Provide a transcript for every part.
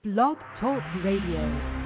Blog Talk Radio.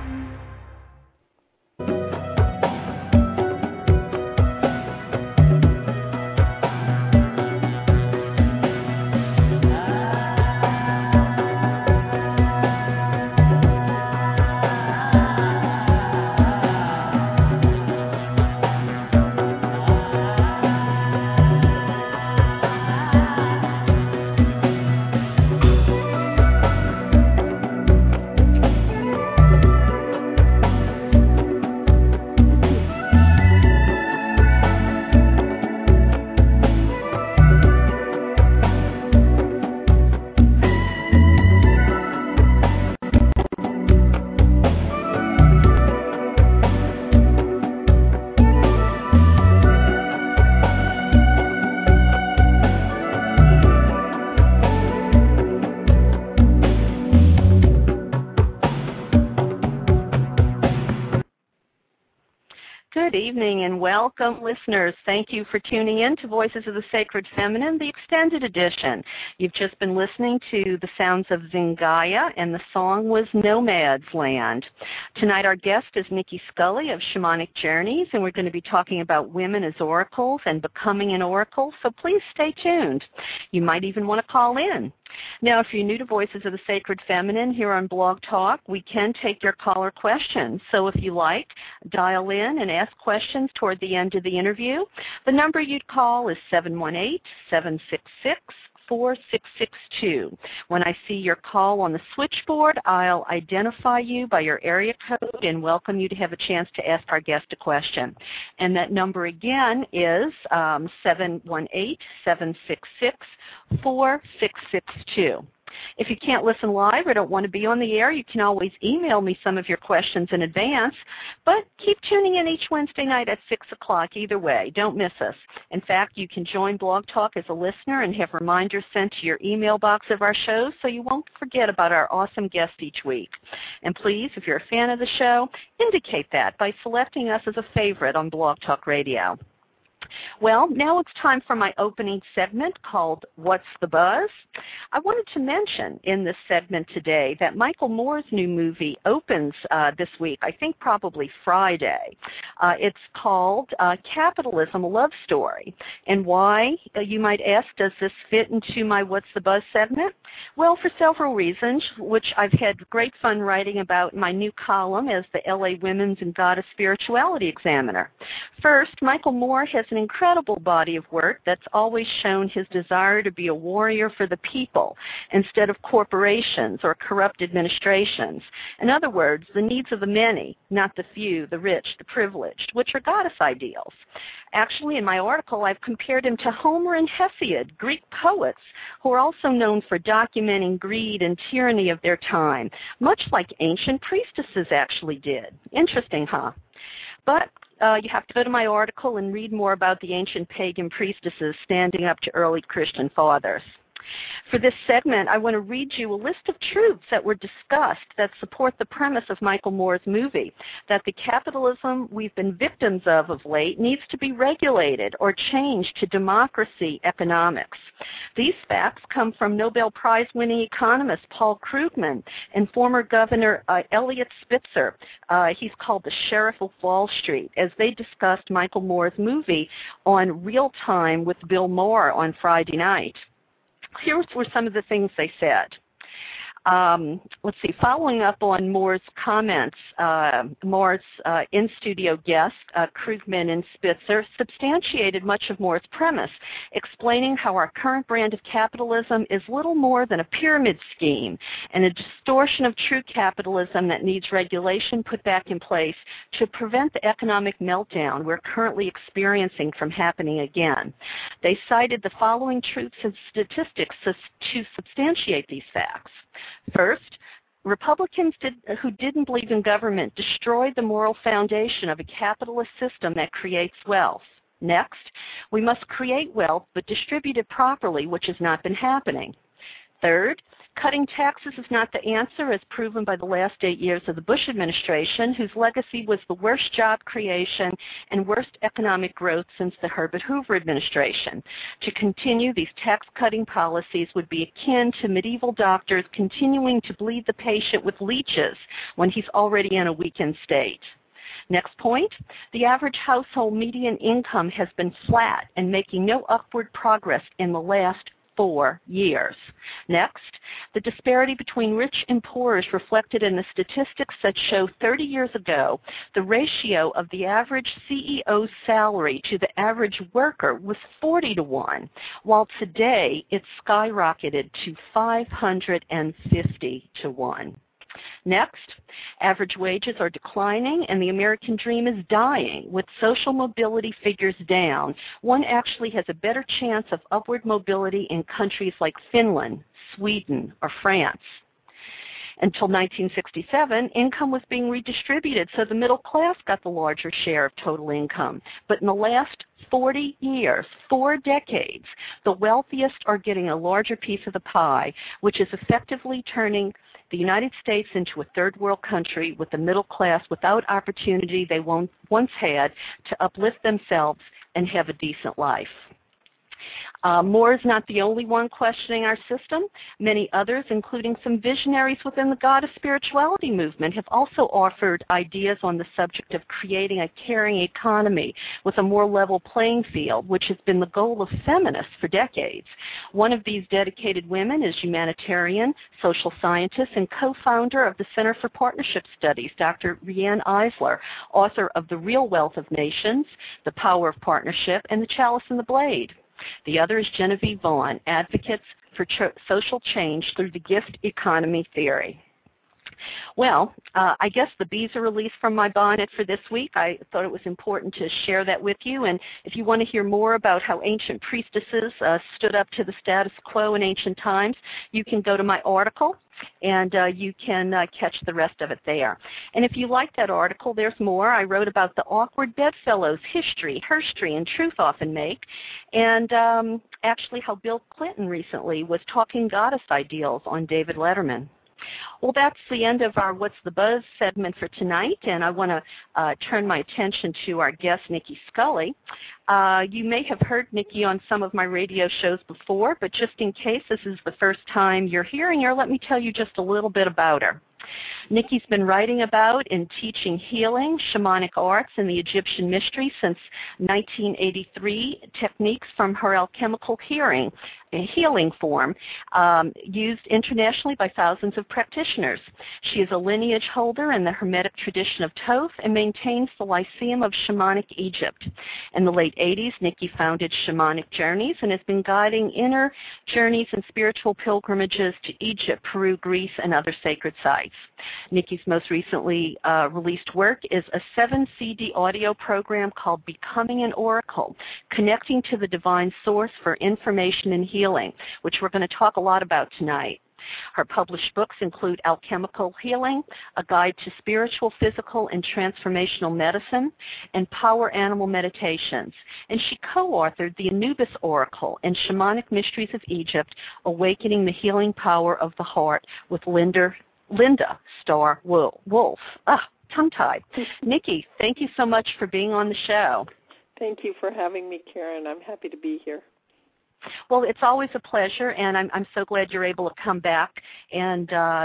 Good evening and welcome, listeners. Thank you for tuning in to Voices of the Sacred Feminine, the extended edition. You've just been listening to the sounds of Zingaya, and the song was Nomad's Land. Tonight our guest is Nikki Scully of Shamanic Journeys, and we're going to be talking about women as oracles and becoming an oracle, so please stay tuned. You might even want to call in. Now, if you're new to Voices of the Sacred Feminine here on Blog Talk, we can take your caller questions. So if you like, dial in and ask questions toward the end of the interview. The number you'd call is 718-766-4662. When I see your call on the switchboard, I'll identify you by your area code and welcome you to have a chance to ask our guest a question. And that number again is 718-766-4662. If you can't listen live or don't want to be on the air, you can always email me some of your questions in advance. But keep tuning in each Wednesday night at 6 o'clock either way. Don't miss us. In fact, you can join Blog Talk as a listener and have reminders sent to your email box of our shows so you won't forget about our awesome guest each week. And please, if you're a fan of the show, indicate that by selecting us as a favorite on Blog Talk Radio. Well, now it's time for my opening segment called What's the Buzz? I wanted to mention in this segment today that Michael Moore's new movie opens this week, I think probably Friday. It's called Capitalism, a Love Story. And why, you might ask, does this fit into my What's the Buzz segment? Well, for several reasons, which I've had great fun writing about in my new column as the LA Women's and Goddess Spirituality Examiner. First, Michael Moore has an incredible body of work that's always shown his desire to be a warrior for the people instead of corporations or corrupt administrations. In other words, the needs of the many, not the few, the rich, the privileged, which are goddess ideals. Actually, in my article, I've compared him to Homer and Hesiod, Greek poets, who are also known for documenting greed and tyranny of their time, much like ancient priestesses actually did. Interesting, huh? But you have to go to my article and read more about the ancient pagan priestesses standing up to early Christian fathers. For this segment, I want to read you a list of truths that were discussed that support the premise of Michael Moore's movie, that the capitalism we've been victims of late needs to be regulated or changed to democracy economics. These facts come from Nobel Prize-winning economist Paul Krugman and former Governor Eliot Spitzer. He's called the Sheriff of Wall Street, as they discussed Michael Moore's movie on Real Time with Bill Maher on Friday night. Here were some of the things they said. Let's see, following up on Moore's comments, Moore's in-studio guest, Krugman and Spitzer, substantiated much of Moore's premise, explaining how our current brand of capitalism is little more than a pyramid scheme and a distortion of true capitalism that needs regulation put back in place to prevent the economic meltdown we're currently experiencing from happening again. They cited the following truths and statistics to substantiate these facts. First, Republicans who didn't believe in government destroyed the moral foundation of a capitalist system that creates wealth. Next, we must create wealth but distribute it properly, which has not been happening. Third, cutting taxes is not the answer, as proven by the last 8 years of the Bush administration, whose legacy was the worst job creation and worst economic growth since the Herbert Hoover administration. To continue these tax-cutting policies would be akin to medieval doctors continuing to bleed the patient with leeches when he's already in a weakened state. Next point, the average household median income has been flat and making no upward progress in the last 4 years. Next, the disparity between rich and poor is reflected in the statistics that show 30 years ago the ratio of the average CEO's salary to the average worker was 40 to 1, while today it's skyrocketed to 550 to 1. Next, average wages are declining and the American dream is dying. With social mobility figures down, one actually has a better chance of upward mobility in countries like Finland, Sweden, or France. Until 1967, income was being redistributed, so the middle class got the larger share of total income. But in the last 40 years, 4 decades, the wealthiest are getting a larger piece of the pie, which is effectively turning the United States into a third world country with the middle class without opportunity they once had to uplift themselves and have a decent life. Moore is not the only one questioning our system. Many others, including some visionaries within the God of Spirituality movement, have also offered ideas on the subject of creating a caring economy with a more level playing field, which has been the goal of feminists for decades. One of these dedicated women is humanitarian, social scientist, and co-founder of the Center for Partnership Studies, Dr. Riane Eisler, author of The Real Wealth of Nations, The Power of Partnership, and The Chalice and the Blade. The other is Genevieve Vaughn, advocates for social change through the gift economy theory. Well, I guess the bees are released from my bonnet for this week. I thought it was important to share that with you. And if you want to hear more about how ancient priestesses stood up to the status quo in ancient times, you can go to my article, and you can catch the rest of it there. And if you like that article, there's more. I wrote about the awkward bedfellows history, herstory, and truth often make, and actually how Bill Clinton recently was talking goddess ideals on David Letterman. Well, that's the end of our What's the Buzz segment for tonight, and I want to turn my attention to our guest, Nikki Scully. You may have heard Nikki on some of my radio shows before, but just in case this is the first time you're hearing her, let me tell you just a little bit about her. Nikki's been writing about and teaching healing, shamanic arts, and the Egyptian mystery since 1983, techniques from her alchemical healing form, used internationally by thousands of practitioners. She is a lineage holder in the Hermetic tradition of Thoth and maintains the Lyceum of Shamanic Egypt. In the late 80s, Nikki founded Shamanic Journeys and has been guiding inner journeys and spiritual pilgrimages to Egypt, Peru, Greece, and other sacred sites. Nikki's most recently released work is a 7-CD audio program called Becoming an Oracle, Connecting to the Divine Source for Information and Healing, which we're going to talk a lot about tonight. Her published books include Alchemical Healing, A Guide to Spiritual, Physical, and Transformational Medicine, and Power Animal Meditations. And she co-authored The Anubis Oracle and Shamanic Mysteries of Egypt, Awakening the Healing Power of the Heart with Linda Starr Wolf. Tongue-tied. Nikki, thank you so much for being on the show. Thank you for having me, Karen. I'm happy to be here. Well, it's always a pleasure, and I'm so glad you're able to come back and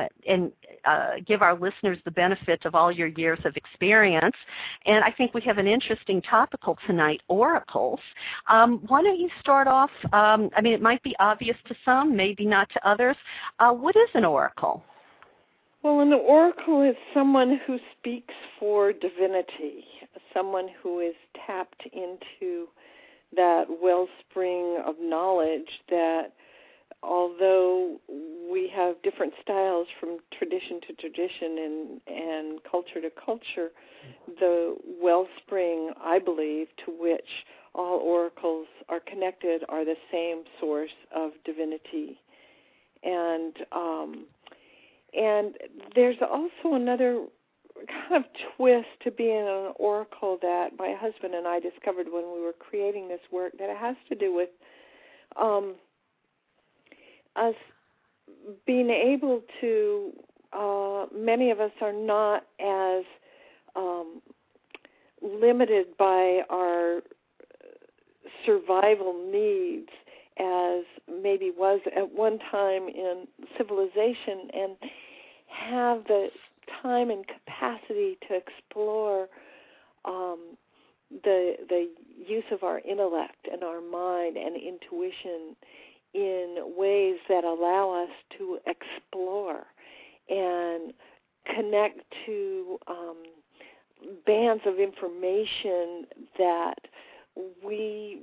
give our listeners the benefit of all your years of experience. And I think we have an interesting topical tonight, oracles. Why don't you start off, it might be obvious to some, maybe not to others. What is an oracle? Well, an oracle is someone who speaks for divinity, someone who is tapped into that wellspring of knowledge that, although we have different styles from tradition to tradition and culture to culture, the wellspring, I believe, to which all oracles are connected are the same source of divinity. And there's also another kind of twist to being an oracle that my husband and I discovered when we were creating this work, that it has to do with us being able to, many of us are not as limited by our survival needs as maybe was at one time in civilization, and have the time and capacity to explore the use of our intellect and our mind and intuition in ways that allow us to explore and connect to bands of information that we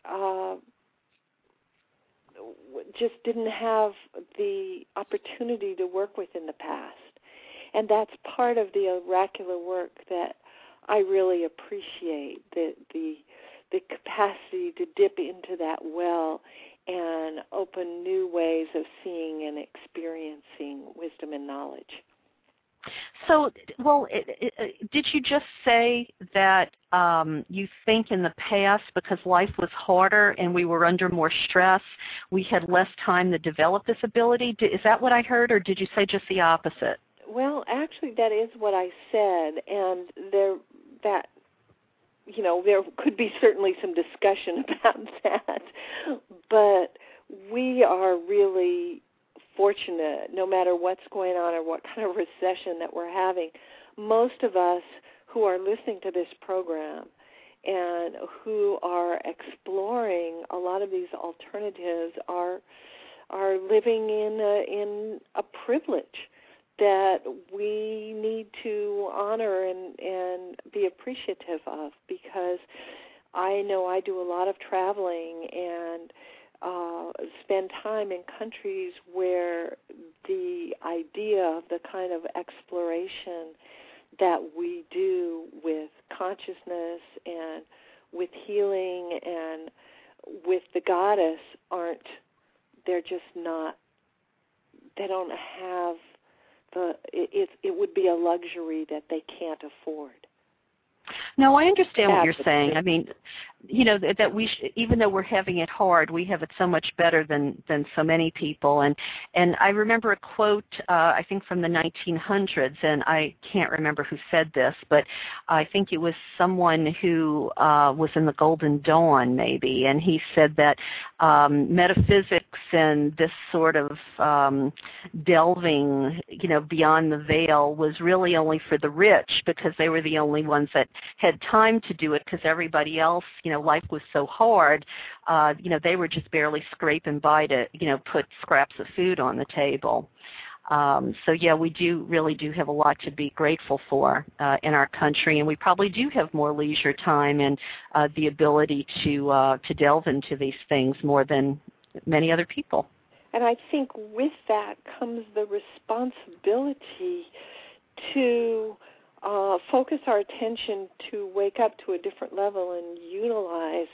just didn't have the opportunity to work with in the past. And that's part of the oracular work that I really appreciate, the capacity to dip into that well and open new ways of seeing and experiencing wisdom and knowledge. So, did you just say that you think in the past, because life was harder and we were under more stress, we had less time to develop this ability? Is that what I heard, or did you say just the opposite? Well, actually, that is what I said, and there could be certainly some discussion about that, but we are really fortunate, no matter what's going on or what kind of recession that we're having. Most of us who are listening to this program and who are exploring a lot of these alternatives are living in a privilege that we need to honor and be appreciative of, because I know I do a lot of traveling and spend time in countries where the idea of the kind of exploration that we do with consciousness and with healing and with the goddess they're just not, they don't have it would be a luxury that they can't afford. No, I understand what you're saying. I mean, that we even though we're having it hard, we have it so much better than so many people. And I remember a quote, I think from the 1900s, and I can't remember who said this, but I think it was someone who was in the Golden Dawn, maybe, and he said that metaphysics and this sort of delving, beyond the veil was really only for the rich, because they were the only ones that had time to do it, because everybody else, life was so hard, they were just barely scraping by to, put scraps of food on the table. So yeah, we really do have a lot to be grateful for in our country, and we probably do have more leisure time and the ability to delve into these things more than many other people. And I think with that comes the responsibility to focus our attention to wake up to a different level and utilize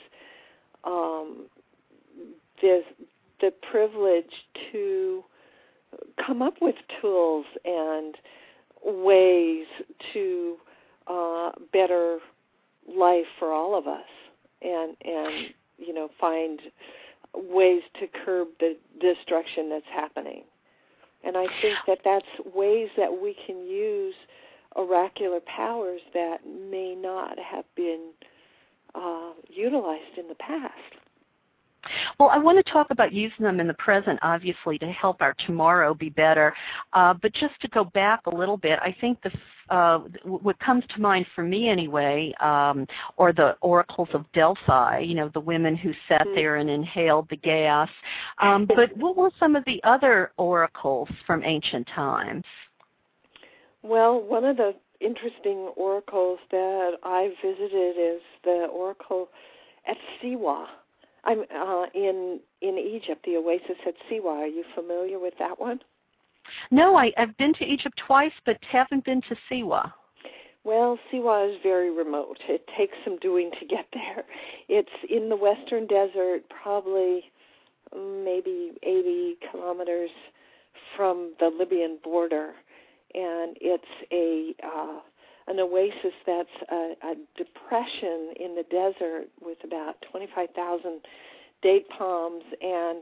the privilege to come up with tools and ways to better life for all of us, and find ways to curb the destruction that's happening. And I think that's ways that we can use oracular powers that may not have been utilized in the past. Well, I want to talk about using them in the present, obviously, to help our tomorrow be better. But just to go back a little bit, I think what comes to mind for me anyway, are the oracles of Delphi, the women who sat there and inhaled the gas. But what were some of the other oracles from ancient times? Well, one of the interesting oracles that I visited is the oracle at Siwa. I'm in Egypt, the oasis at Siwa. Are you familiar with that one? No, I've been to Egypt twice, but haven't been to Siwa. Well, Siwa is very remote. It takes some doing to get there. It's in the western desert, probably maybe 80 kilometers from the Libyan border. And it's an oasis that's a depression in the desert with about 25,000 date palms, and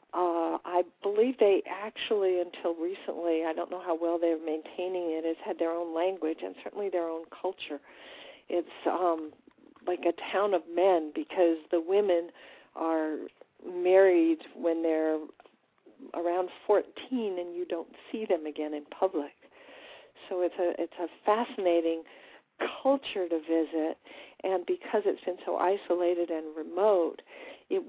I believe they actually, until recently, I don't know how well they're maintaining it, has had their own language and certainly their own culture. It's like a town of men because the women are married when they're around 14 and you don't see them again in public. So it's a fascinating culture to visit, and because it's been so isolated and remote, it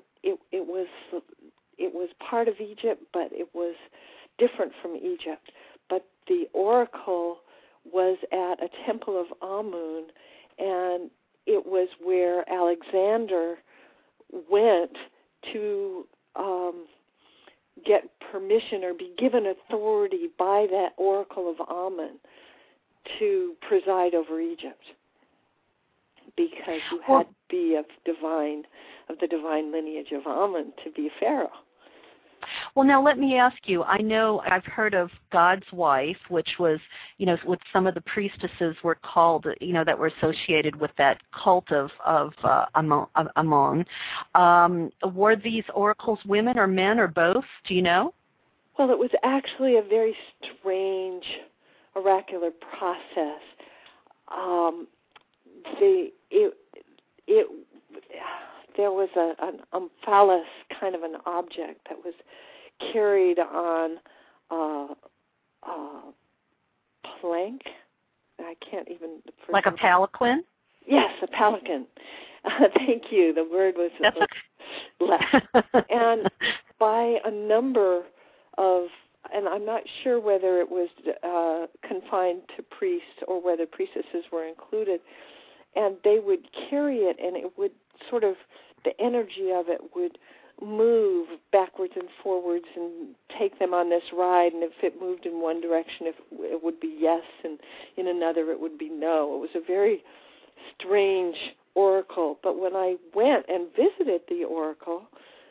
was part of Egypt, but it was different from Egypt. But the oracle was at a temple of Amun, and it was where Alexander went to get permission or be given authority by that oracle of Amun to preside over Egypt, because you had to be of the divine lineage of Amun to be a pharaoh. Well, now let me ask you, I know I've heard of God's wife, which was, what some of the priestesses were called, that were associated with that cult of Amun. Were these oracles women or men or both? Do you know? Well, it was actually a very strange oracular process. There was an omphalos, kind of an object that was carried on a plank. I can't even... Like a palanquin? Yes, a palanquin. Thank you. The word was left. And by a number of, and I'm not sure whether it was confined to priests or whether priestesses were included, and they would carry it, and it would sort of, the energy of it would move backwards and forwards and take them on this ride, and if it moved in one direction, it would be yes, and in another it would be no. It was a very strange oracle, but when I went and visited the oracle,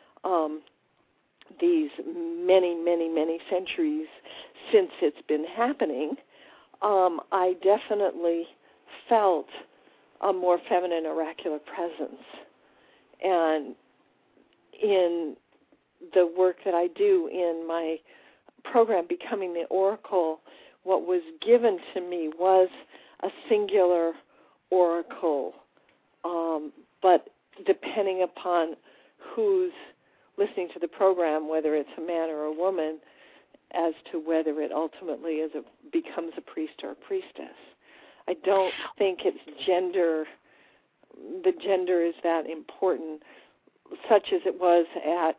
these many, many, many centuries since it's been happening, I definitely felt a more feminine oracular presence. And in the work that I do in my program, Becoming the Oracle, what was given to me was a singular oracle, but depending upon who's listening to the program, whether it's a man or a woman, as to whether it ultimately becomes a priest or a priestess. I don't think it's gender. The gender is that important, such as it was at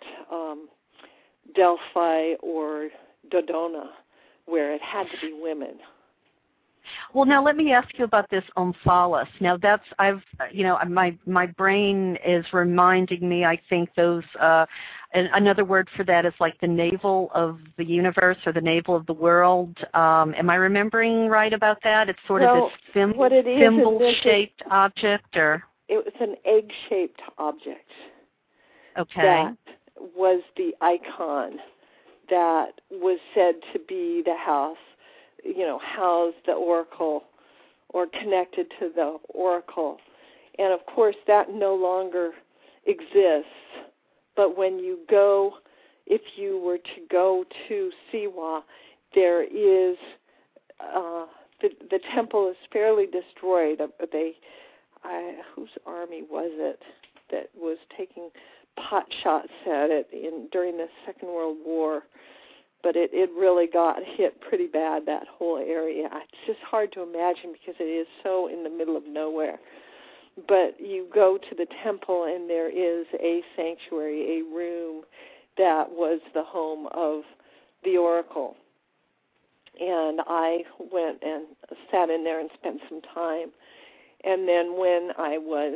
Delphi or Dodona, where it had to be women. Well, now let me ask you about this omphalos. Now my brain is reminding me, I think those, another word for that is like the navel of the universe or the navel of the world. Am I remembering right about that? It's sort of this thimble-shaped object, or? It was an egg-shaped object. Okay. That was the icon that was said to be the house, housed the oracle or connected to the oracle. And, of course, that no longer exists. But when you go, if you were to go to Siwa, there is, the temple is fairly destroyed. Whose army was it that was taking pot shots at it during the Second World War? But it really got hit pretty bad, that whole area. It's just hard to imagine because it is so in the middle of nowhere. But you go to the temple and there is a sanctuary, a room that was the home of the oracle. And I went and sat in there and spent some time. And then when I was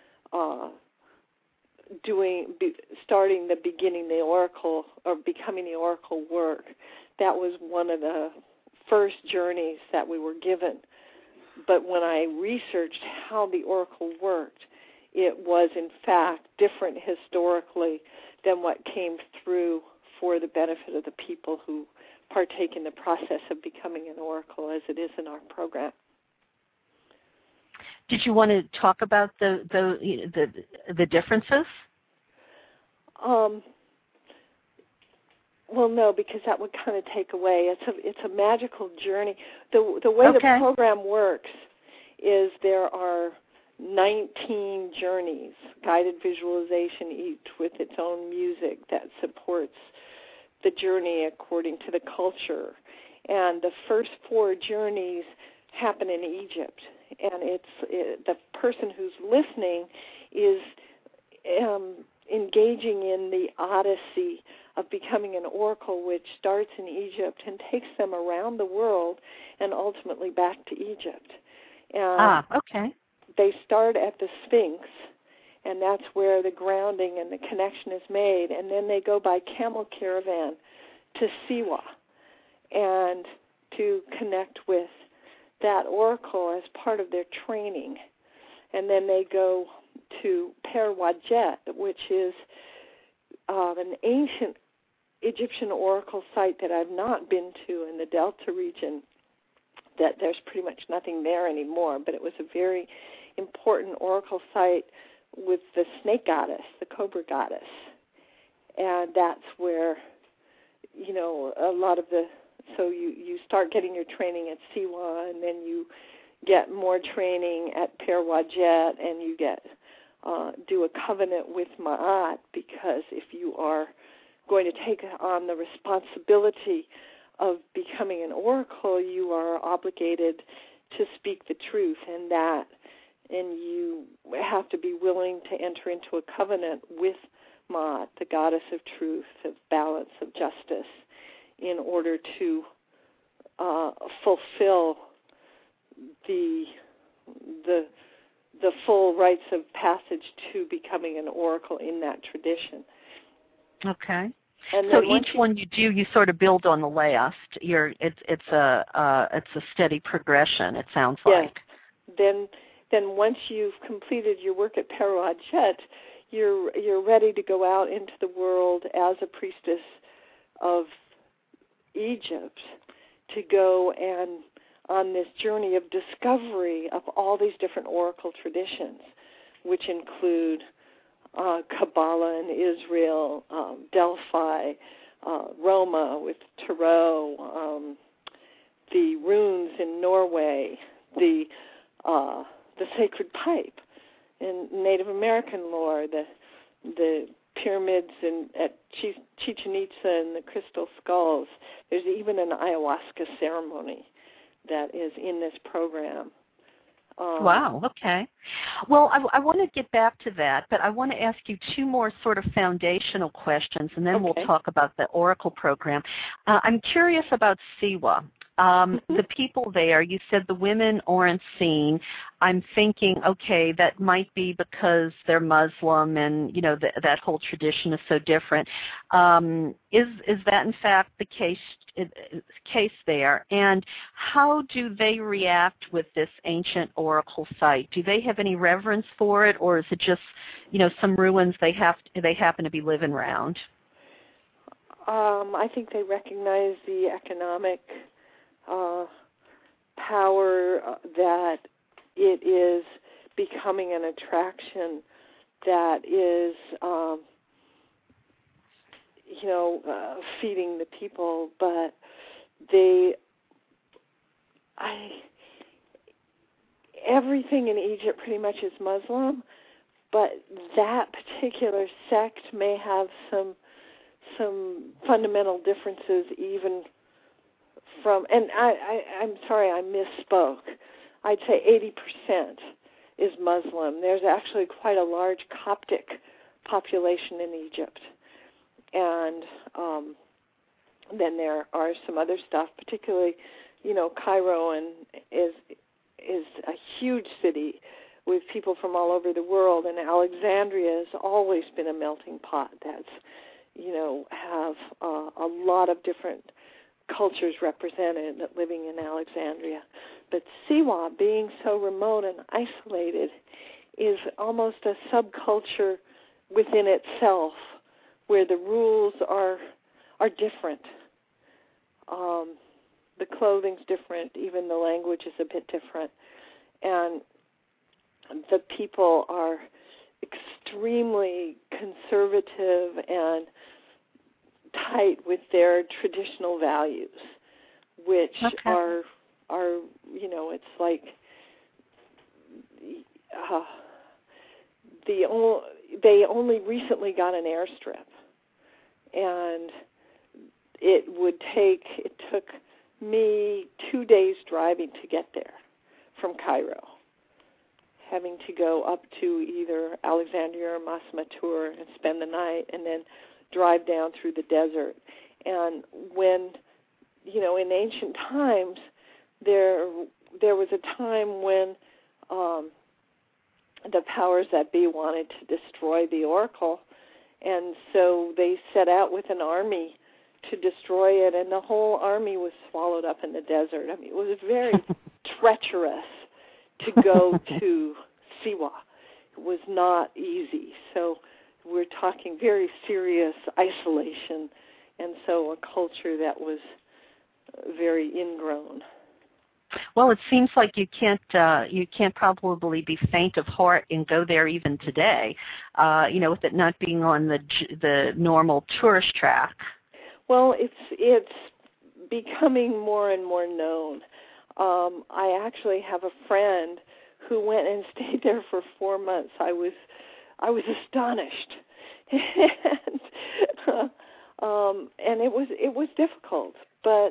starting the Beginning the Oracle or Becoming the Oracle work, that was one of the first journeys that we were given. But when I researched how the oracle worked, it was in fact different historically than what came through for the benefit of the people who partake in the process of becoming an oracle, as it is in our program. Did you want to talk about the differences? Well, no, because that would kind of take away. It's a magical journey. The way the program works is there are 19 journeys, guided visualization, each with its own music that supports the journey according to the culture. And the first 4 journeys happen in Egypt, and the person who's listening is engaging in the odyssey of becoming an oracle, which starts in Egypt and takes them around the world and ultimately back to Egypt. And they start at the Sphinx, and that's where the grounding and the connection is made, and then they go by camel caravan to Siwa and to connect with that oracle as part of their training. And then they go to Per Wajet, which is an ancient Egyptian oracle site that I've not been to in the Delta region, that there's pretty much nothing there anymore, but it was a very important oracle site with the snake goddess, the cobra goddess. And that's where, a lot of so you start getting your training at Siwa, and then you get more training at Per Wajet, and you do a covenant with Ma'at, because if you are going to take on the responsibility of becoming an oracle, you are obligated to speak the truth, and you have to be willing to enter into a covenant with Ma'at, the goddess of truth, of balance, of justice, in order to fulfill the full rites of passage to becoming an oracle in that tradition. Okay. And so each one you do, you sort of build on the last. It's a steady progression. It sounds like. Then once you've completed your work at Per Wajet, you're ready to go out into the world as a priestess of Egypt, to go and on this journey of discovery of all these different oracle traditions, which include Kabbalah in Israel, Delphi, Roma with Tarot, the runes in Norway, the sacred pipe in Native American lore, the pyramids at Chichen Itza and the crystal skulls. There's even an ayahuasca ceremony that is in this program. Wow, okay. Well, I want to get back to that, but I want to ask you 2 more sort of foundational questions, and then we'll talk about the Oracle program. I'm curious about Siwa. The people there, you said the women aren't seen. I'm thinking, okay, that might be because they're Muslim and, that whole tradition is so different. Is that, in fact, the case there? And how do they react with this ancient oracle site? Do they have any reverence for it, or is it just, some ruins they happen to be living around? I think they recognize the economic power that it is becoming an attraction that is, feeding the people. But everything in Egypt pretty much is Muslim, but that particular sect may have some fundamental differences even from, and I'm sorry, I misspoke. I'd say 80% is Muslim. There's actually quite a large Coptic population in Egypt. And then there are some other stuff, particularly, Cairo is a huge city with people from all over the world, and Alexandria has always been a melting pot that's, have a lot of different cultures represented living in Alexandria. But Siwa, being so remote and isolated, is almost a subculture within itself, where the rules are different. The clothing's different, even the language is a bit different. And the people are extremely conservative, and tight with their traditional values, which are it's like they only recently got an airstrip, and it took me 2 days driving to get there from Cairo, having to go up to either Alexandria or Mas Matur and spend the night, and then drive down through the desert. And when, in ancient times, there was a time when the powers that be wanted to destroy the oracle, and so they set out with an army to destroy it, and the whole army was swallowed up in the desert. I mean, it was very treacherous to go to Siwa. It was not easy. So we're talking very serious isolation, and so a culture that was very ingrown. Well, it seems like you can't probably be faint of heart and go there even today, with it not being on the normal tourist track. Well, it's becoming more and more known. I actually have a friend who went and stayed there for 4 months. I was astonished, and it was difficult. But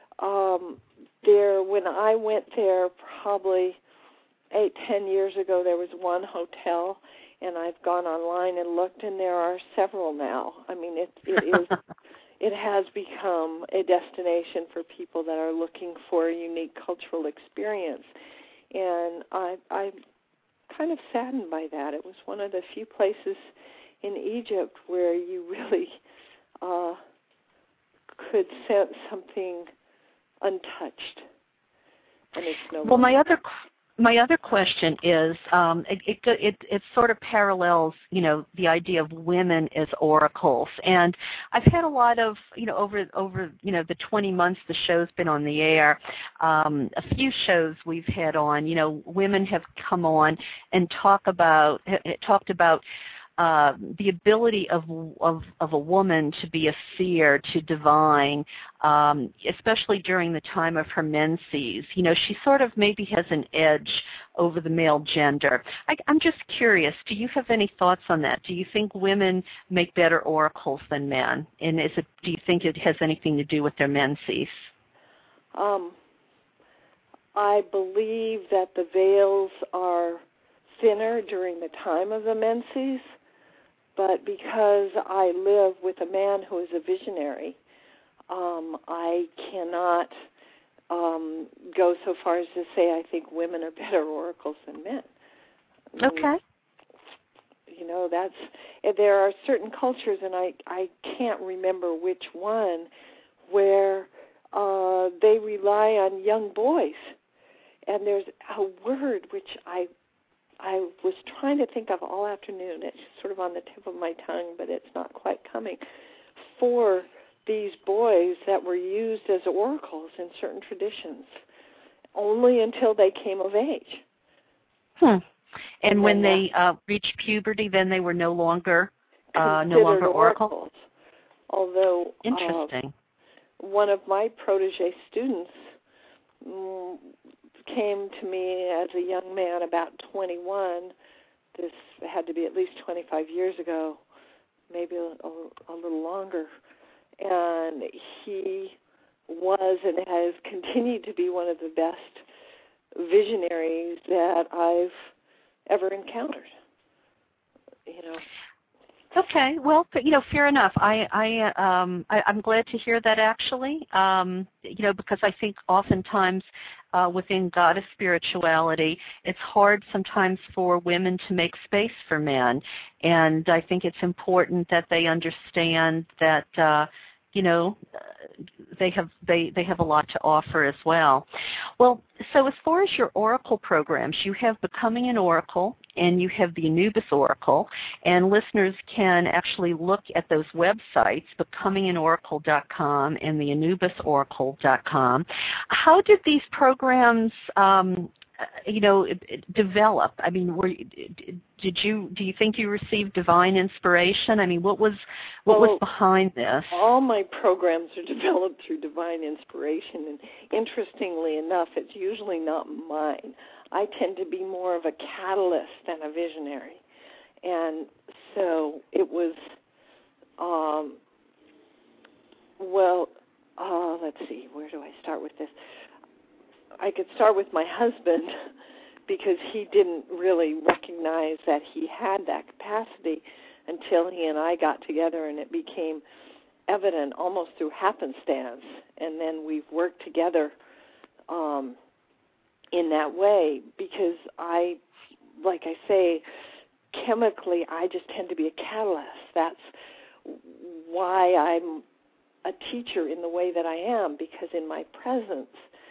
when I went there, probably 8-10 years ago, there was one hotel, and I've gone online and looked, and there are several now. I mean, it is. It has become a destination for people that are looking for a unique cultural experience. And I'm kind of saddened by that. It was one of the few places in Egypt where you really could sense something untouched. And it's no well, my other question is, it sort of parallels, the idea of women as oracles. And I've had a lot of, over the 20 months the show's been on the air, a few shows we've had on, women have come on and talked about the ability of a woman to be a seer, to divine, especially during the time of her menses. She sort of maybe has an edge over the male gender. I'm just curious, do you have any thoughts on that? Do you think women make better oracles than men? And do you think it has anything to do with their menses? I believe that the veils are thinner during the time of the menses. But because I live with a man who is a visionary, I cannot go so far as to say I think women are better oracles than men. Okay. There are certain cultures, and I can't remember which one, where they rely on young boys. And there's a word which I was trying to think of all afternoon. It's sort of on the tip of my tongue, but it's not quite coming, for these boys that were used as oracles in certain traditions, only until they came of age. And when they reached puberty, then they were no longer oracles? Although interesting. One of my protege students came to me as a young man, about 21. This had to be at least 25 years ago, maybe a little longer. And he was and has continued to be one of the best visionaries that I've ever encountered. Okay, well, fair enough. I'm glad to hear that, actually, because I think oftentimes within goddess spirituality, it's hard sometimes for women to make space for men, and I think it's important that they understand that they have a lot to offer as well. Well, so as far as your oracle programs, you have Becoming an Oracle and you have the Anubis Oracle, and listeners can actually look at those websites, becominganoracle.com and the anubisoracle.com. How did these programs develop? I mean, do you think you received divine inspiration? I mean, what was behind this? All my programs are developed through divine inspiration, and interestingly enough, it's usually not mine. I tend to be more of a catalyst than a visionary. And so it was, let's see, where do I start with this? I could start with my husband because he didn't really recognize that he had that capacity until he and I got together, and it became evident almost through happenstance. And then we've worked together in that way because like I say, chemically, I just tend to be a catalyst. That's why I'm a teacher in the way that I am, because in my presence,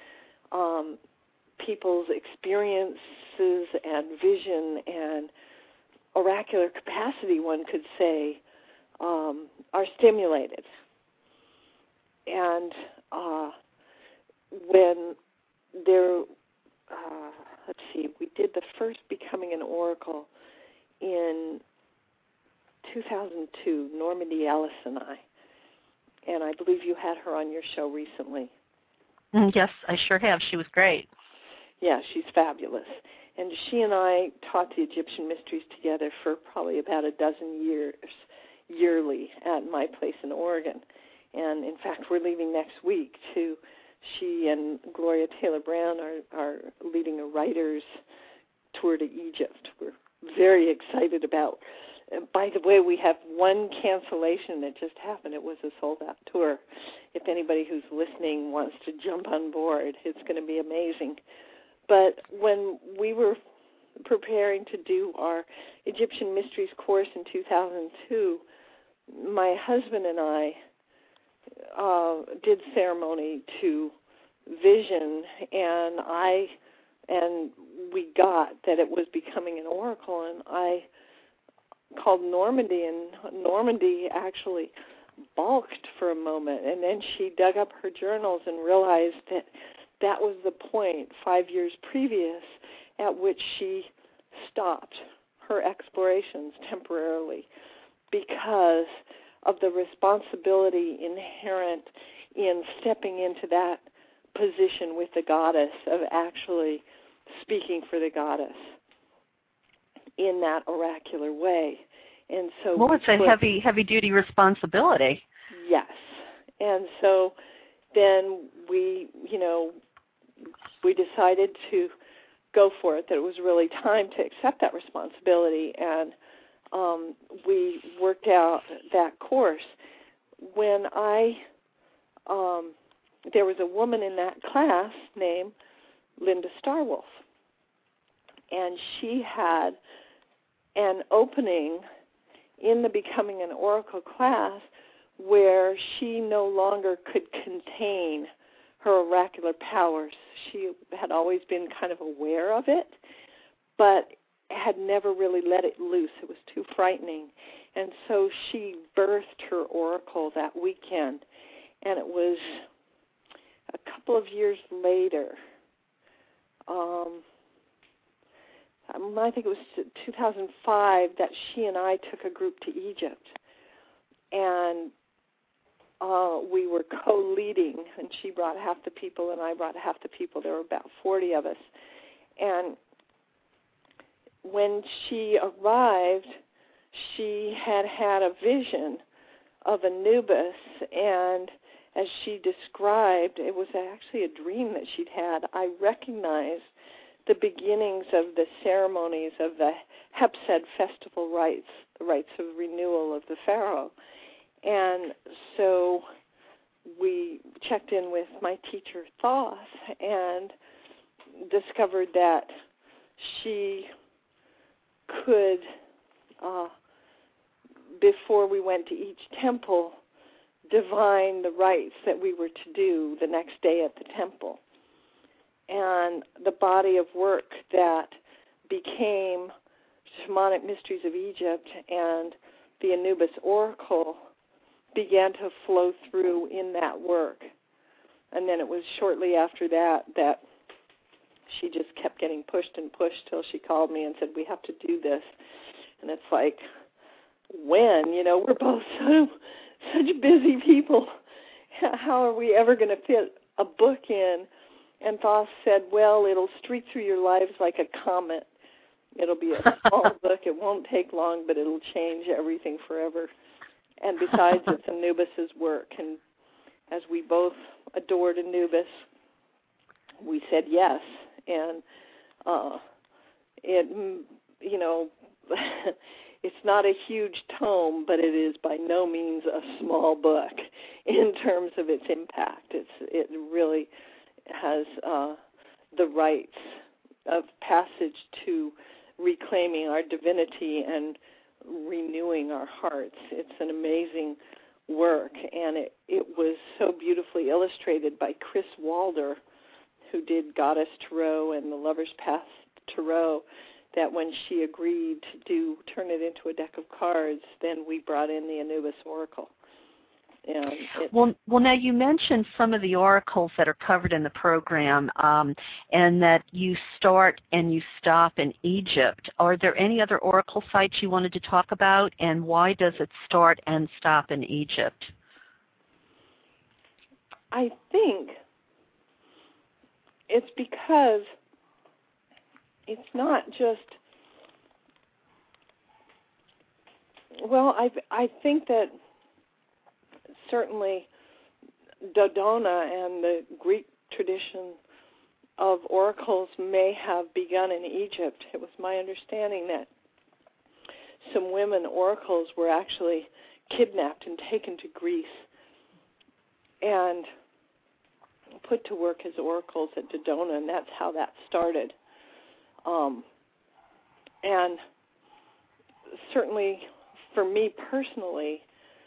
people's experiences and vision and oracular capacity, one could say, are stimulated. And when there, let's see, we did the first Becoming an Oracle in 2002, Normandy Ellis and I believe you had her on your show recently. Yes, I sure have. She was great. Yeah, she's fabulous. And she and I taught the Egyptian Mysteries together for probably about a dozen years, yearly, at my place in Oregon. And, in fact, we're leaving next week to, she and Gloria Taylor Brown are leading a writer's tour to Egypt. We're very excited about. By the way, we have one cancellation that just happened. It was a sold-out tour. If anybody who's listening wants to jump on board, it's going to be amazing. But when we were preparing to do our Egyptian Mysteries course in 2002, my husband and I did ceremony to vision, and we got that it was becoming an oracle, and I called Normandy, and Normandy actually balked for a moment, and then she dug up her journals and realized that that was the point 5 years previous at which she stopped her explorations temporarily because of the responsibility inherent in stepping into that position with the goddess, of actually speaking for the goddess in that oracular way. And so, well, it's a heavy duty responsibility. Yes. And so then we decided to go for it, that it was really time to accept that responsibility, and we worked out that course. When there was a woman in that class named Linda Starwolf, and she had an opening in the Becoming an Oracle class where she no longer could contain her oracular powers. She had always been kind of aware of it, but had never really let it loose. It was too frightening. And so she birthed her oracle that weekend. And it was a couple of years later, I think it was 2005, that she and I took a group to Egypt. And we were co-leading, and she brought half the people and I brought half the people. There were about 40 of us. And when she arrived, she had a vision of Anubis, and as she described, it was actually a dream that she'd had. I recognized the beginnings of the ceremonies of the Hepsed festival rites, the rites of renewal of the pharaoh. And so we checked in with my teacher, Thoth, and discovered that she could, before we went to each temple, divine the rites that we were to do the next day at the temple. And the body of work that became Shamanic Mysteries of Egypt and the Anubis Oracle began to flow through in that work. And then it was shortly after that that she just kept kept getting pushed and pushed till she called me and said, we have to do this. And it's like, when? We're both such busy people. How are we ever going to fit a book in? And Voss said, well, it'll streak through your lives like a comet. It'll be a small book. It won't take long, but it'll change everything forever. And besides, it's Anubis's work. And as we both adored Anubis, we said yes. And it's not a huge tome, but it is by no means a small book in terms of its impact. It really has the rites of passage to reclaiming our divinity and renewing our hearts. It's an amazing work, and it was so beautifully illustrated by Chris Walder, who did Goddess Tarot and the Lover's Path Tarot, that when she agreed to turn it into a deck of cards, then we brought in the Anubis Oracle. And well, now you mentioned some of the oracles that are covered in the program, and that you start and you stop in Egypt. Are there any other oracle sites you wanted to talk about, and why does it start and stop in Egypt? I think it's because it's not just, well, I think that certainly Dodona and the Greek tradition of oracles may have begun in Egypt. It was my understanding that some women oracles were actually kidnapped and taken to Greece and put to work as oracles at Dodona, and that's how that started. And certainly for me personally,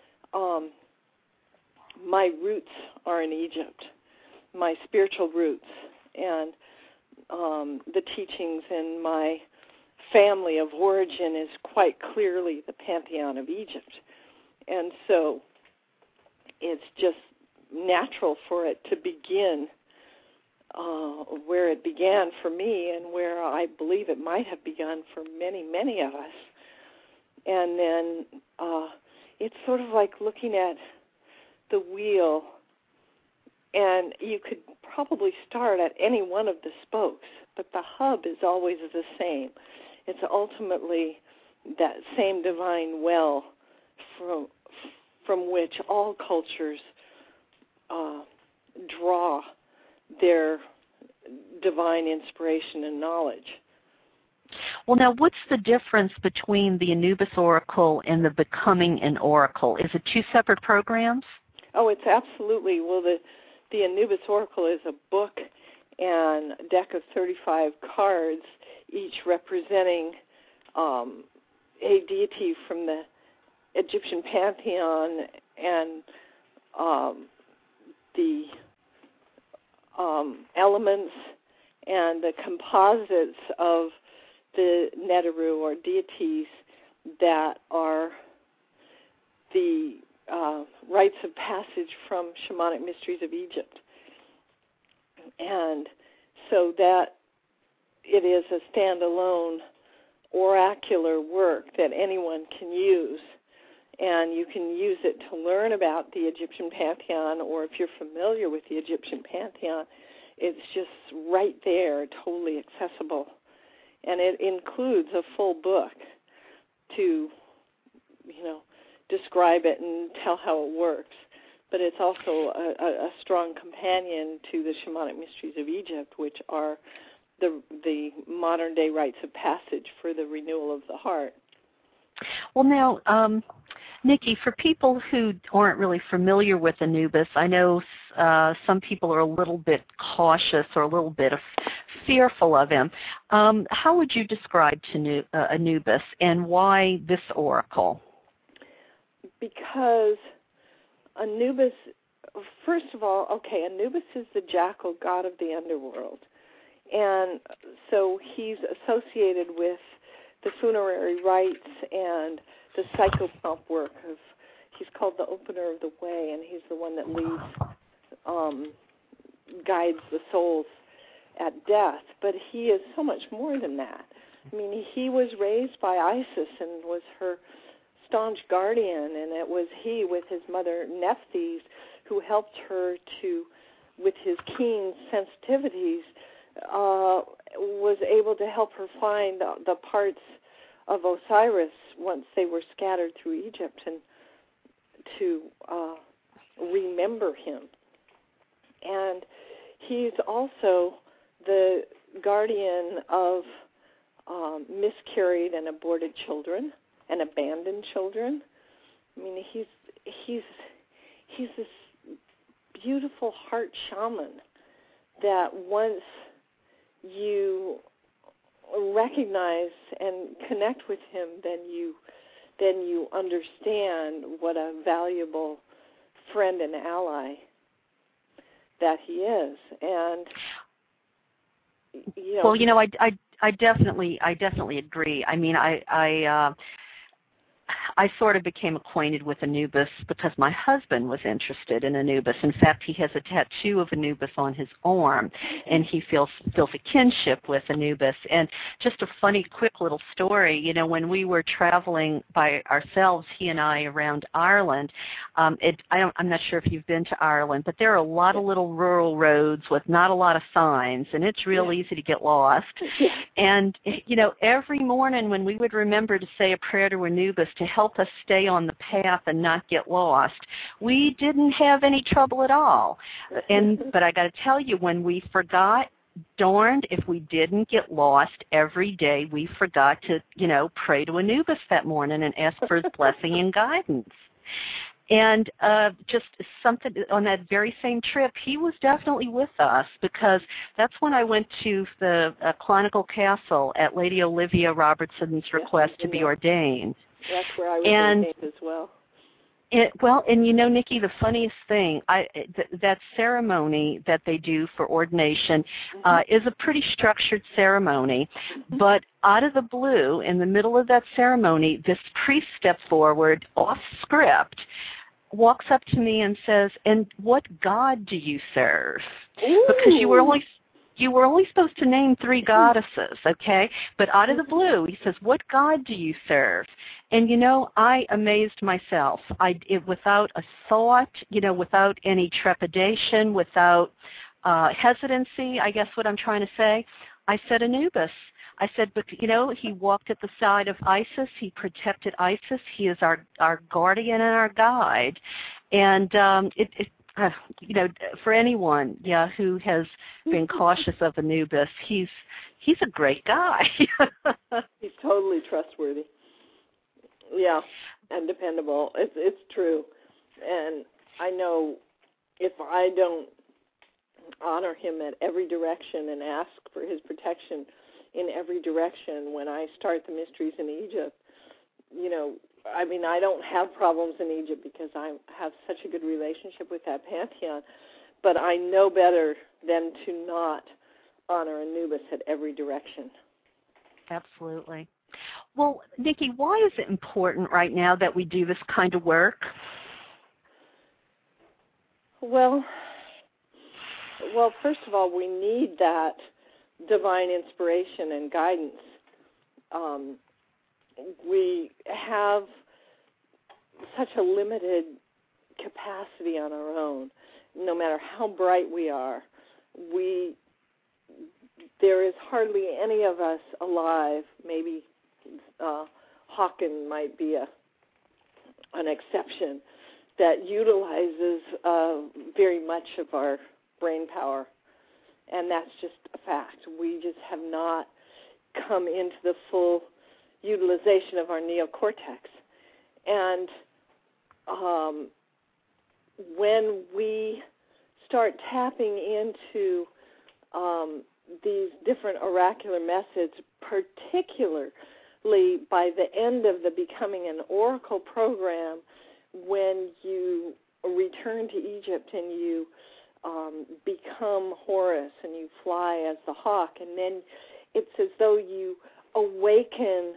my roots are in Egypt, my spiritual roots, and the teachings in my family of origin is quite clearly the pantheon of Egypt. And so it's just natural for it to begin where it began for me, and where I believe it might have begun for many, many of us. And then it's sort of like looking at the wheel, and you could probably start at any one of the spokes, but the hub is always the same. It's ultimately that same divine well from which all cultures draw their divine inspiration and knowledge. Well, now, what's the difference between the Anubis Oracle and the Becoming an Oracle? Is it two separate programs? Oh, it's absolutely. Well, the Anubis Oracle is a book and a deck of 35 cards, each representing a deity from the Egyptian pantheon, and the elements and the composites of the Neteru, or deities, that are the rites of passage from Shamanic Mysteries of Egypt. And so that it is a standalone oracular work that anyone can use. And you can use it to learn about the Egyptian pantheon, or if you're familiar with the Egyptian pantheon, it's just right there, totally accessible. And it includes a full book to, describe it and tell how it works. But it's also a strong companion to the Shamanic Mysteries of Egypt, which are the modern-day rites of passage for the renewal of the heart. Well, now, Nikki, for people who aren't really familiar with Anubis, I know some people are a little bit cautious or a little bit fearful of him. How would you describe Anubis, and why this oracle? Because Anubis, first of all, Anubis is the jackal god of the underworld. And so he's associated with the funerary rites and the psychopomp work he's called the opener of the way, and he's the one that leads, guides the souls. at death, but he is so much more than that. I mean, he was raised by Isis and was her staunch guardian, and it was he with his mother Nephthys who helped her to, with his keen sensitivities, was able to help her find the parts of Osiris once they were scattered through Egypt, and to remember him. And he's also the guardian of miscarried and aborted children and abandoned children. I mean, he's this beautiful heart shaman that once you recognize and connect with him, then you understand what a valuable friend and ally that he is. And I definitely agree. I mean, I sort of became acquainted with Anubis because my husband was interested in Anubis. In fact, he has a tattoo of Anubis on his arm, and he feels a kinship with Anubis. And just a funny, quick little story, when we were traveling by ourselves, he and I, around Ireland, I'm not sure if you've been to Ireland, but there are a lot of little rural roads with not a lot of signs, and it's real easy to get lost. And, every morning when we would remember to say a prayer to Anubis to help us stay on the path and not get lost, we didn't have any trouble at all. But I got to tell you, when we forgot, darned if we didn't get lost every day, we forgot to, pray to Anubis that morning and ask for his blessing and guidance. And just something on that very same trip, he was definitely with us, because that's when I went to the Clonical Castle at Lady Olivia Robertson's request to be ordained. That's where I was ordained as well. Nikki, the funniest thing, that ceremony that they do for ordination is a pretty structured ceremony, but out of the blue, in the middle of that ceremony, this priest steps forward, off script, walks up to me and says, "And what God do you serve?" Ooh. Because you were only supposed to name 3 goddesses, okay? But out of the blue, he says, "What God do you serve?" And, I amazed myself. Without a thought, without any trepidation, without hesitancy, I guess what I'm trying to say, I said Anubis. I said, but, he walked at the side of Isis. He protected Isis. He is our guardian and our guide. And for anyone, who has been cautious of Anubis, he's a great guy. He's totally trustworthy. Yeah, and dependable. It's true. And I know if I don't honor him at every direction and ask for his protection in every direction when I start the mysteries in Egypt, I don't have problems in Egypt because I have such a good relationship with that pantheon, but I know better than to not honor Anubis at every direction. Absolutely. Well, Nikki, why is it important right now that we do this kind of work? Well, first of all, we need that divine inspiration and guidance. We have such a limited capacity on our own. No matter how bright we are, there is hardly any of us alive. Maybe Hawken might be an exception that utilizes very much of our brain power, and that's just a fact. We just have not come into the full utilization of our neocortex. And when we start tapping into these different oracular methods, particularly by the end of the Becoming an Oracle program, when you return to Egypt and you become Horus and you fly as the hawk, and then it's as though you awaken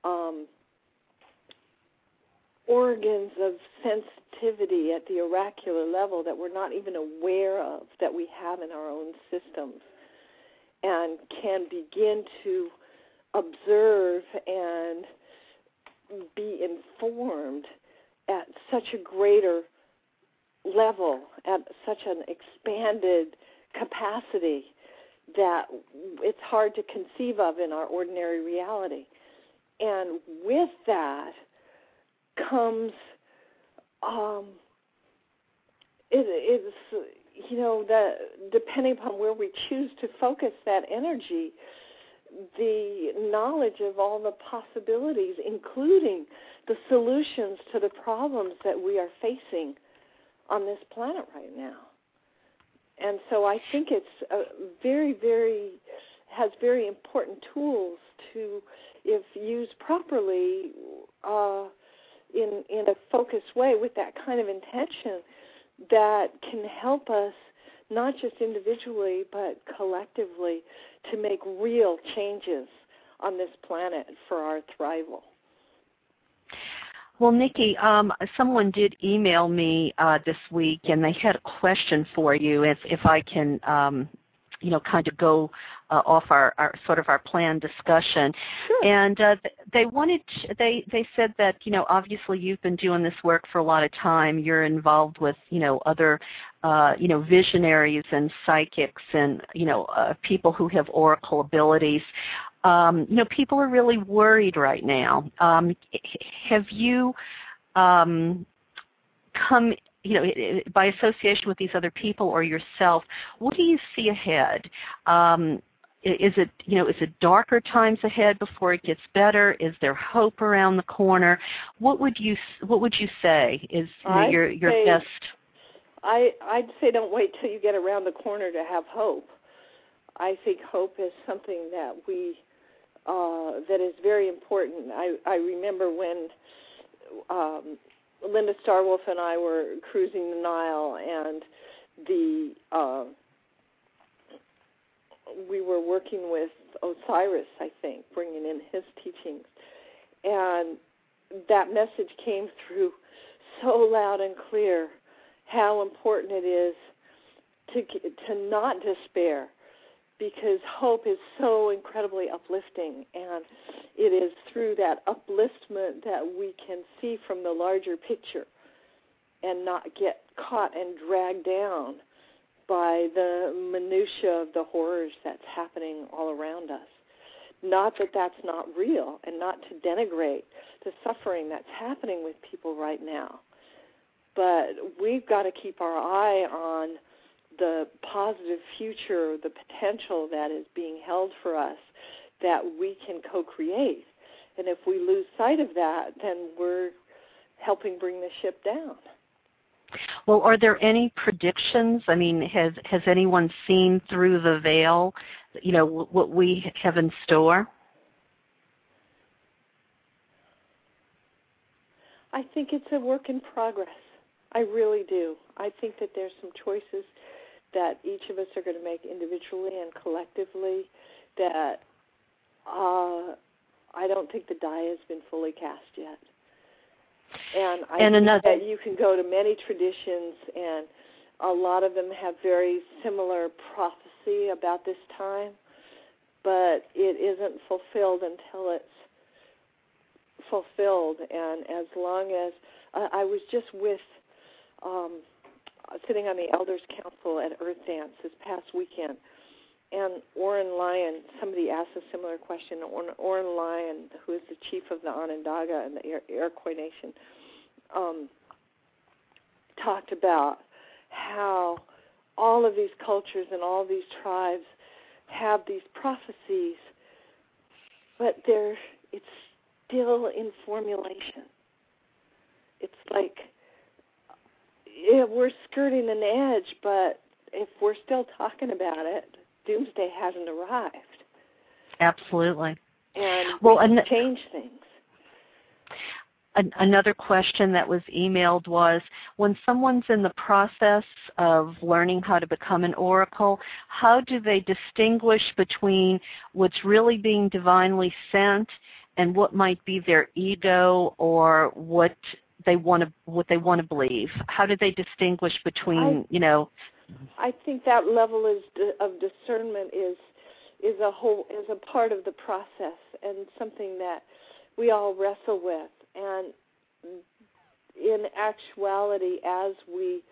organs of sensitivity at the oracular level that we're not even aware of, that we have in our own systems. and can begin to observe and be informed at such a greater level, at such an expanded capacity that it's hard to conceive of in our ordinary reality. And with that comes, it's, depending upon where we choose to focus that energy, the knowledge of all the possibilities, including the solutions to the problems that we are facing on this planet right now. And so I think it's has very important tools to, if used properly, in a focused way with that kind of intention, that can help us not just individually but collectively to make real changes on this planet for our thrival. Well, Nikki, someone did email me this week, and they had a question for you. If I can, kind of go off our sort of our planned discussion. Sure. And they said that obviously you've been doing this work for a lot of time. You're involved with other visionaries and psychics and people who have oracle abilities. People are really worried right now. Have you come, by association with these other people or yourself, what do you see ahead? Is it darker times ahead before it gets better? Is there hope around the corner? What would you say is your best? I'd say don't wait till you get around the corner to have hope. I think hope is something that that is very important. I remember when Linda Starwolf and I were cruising the Nile, and we were working with Osiris, I think, bringing in his teachings, and that message came through so loud and clear how important it is to not despair, because hope is so incredibly uplifting, and it is through that upliftment that we can see from the larger picture and not get caught and dragged down by the minutiae of the horrors that's happening all around us. Not that that's not real, and not to denigrate the suffering that's happening with people right now, but we've got to keep our eye on the positive future, the potential that is being held for us that we can co-create. And if we lose sight of that, then we're helping bring the ship down. Well, are there any predictions? I mean, has anyone seen through the veil, what we have in store? I think it's a work in progress. I really do. I think that there's some choices that each of us are going to make individually and collectively that I don't think the die has been fully cast yet. And I think that you can go to many traditions, and a lot of them have very similar prophecy about this time, but it isn't fulfilled until it's fulfilled. And as long as I was just with sitting on the Elders Council at Earth Dance this past weekend, and Oren Lyon, somebody asked a similar question. Oren Lyon, who is the chief of the Onondaga and the Iroquois Nation, talked about how all of these cultures and all these tribes have these prophecies, but it's still in formulation. It's like we're skirting an edge, but if we're still talking about it, doomsday hasn't arrived. Absolutely. And we can change things. Another question that was emailed was, when someone's in the process of learning how to become an oracle, how do they distinguish between what's really being divinely sent and what might be their ego or what they want to believe? How do they distinguish between, I think that level of discernment is a part of the process and something that we all wrestle with. And in actuality, as we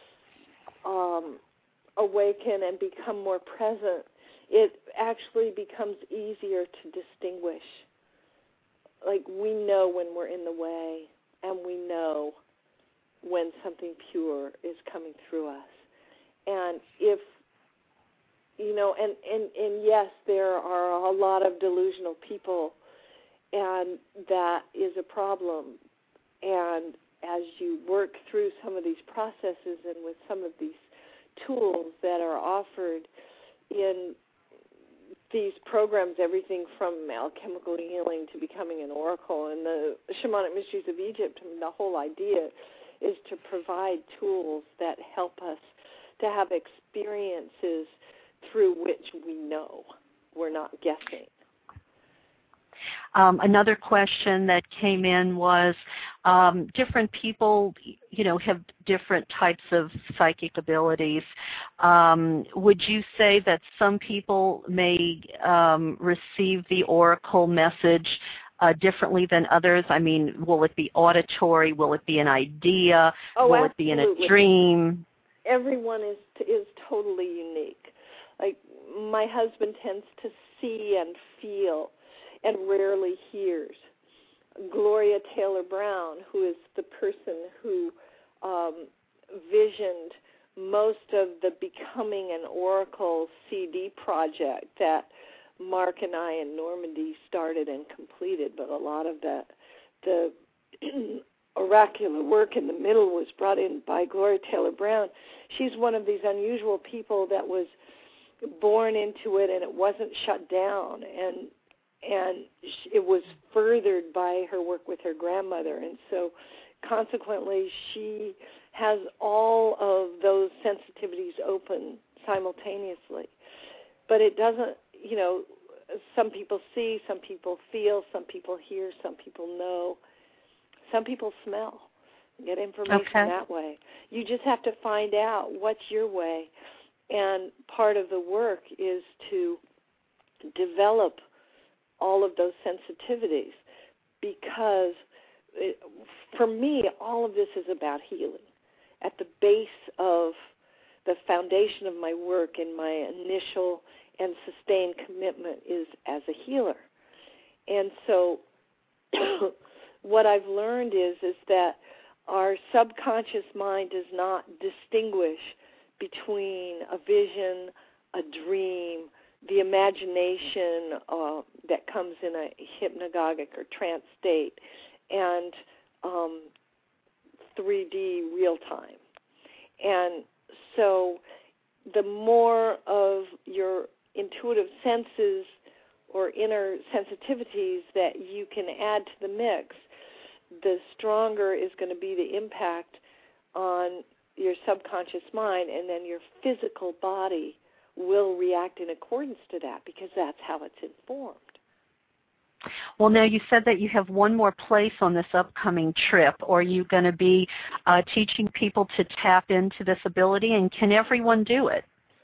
awaken and become more present, it actually becomes easier to distinguish. Like, we know when we're in the way, and we know when something pure is coming through us. And if, and yes, there are a lot of delusional people, and that is a problem. And as you work through some of these processes and with some of these tools that are offered in these programs, everything from alchemical healing to becoming an oracle and the Shamanic Mysteries of Egypt, and the whole idea is to provide tools that help us to have experiences through which we know. We're not guessing. Another question that came in was, different people, have different types of psychic abilities. Would you say that some people may receive the oracle message differently than others? I mean, will it be auditory? Will it be an idea? Will it be in a dream? Everyone is totally unique. Like, my husband tends to see and feel and rarely hears. Gloria Taylor Brown, who is the person who visioned most of the Becoming an Oracle CD project that Mark and I in Normandy started and completed, but a lot of the oracular work in the middle was brought in by Gloria Taylor Brown. She's one of these unusual people that was born into it, and it wasn't shut down, and it was furthered by her work with her grandmother, and so consequently she has all of those sensitivities open simultaneously. But it doesn't, some people see, some people feel, some people hear, some people know, some people smell, get information that way. You just have to find out what's your way, and part of the work is to develop all of those sensitivities, because for me, all of this is about healing. At the base of the foundation of my work and my initial and sustained commitment is as a healer. And so what I've learned is that our subconscious mind does not distinguish between a vision, a dream, the imagination that comes in a hypnagogic or trance state, and 3D real time. And so the more of your intuitive senses or inner sensitivities that you can add to the mix, the stronger is going to be the impact on your subconscious mind, and then your physical body will react in accordance to that, because that's how it's informed. Well, now you said that you have one more place on this upcoming trip. Are you going to be teaching people to tap into this ability, and can everyone do it?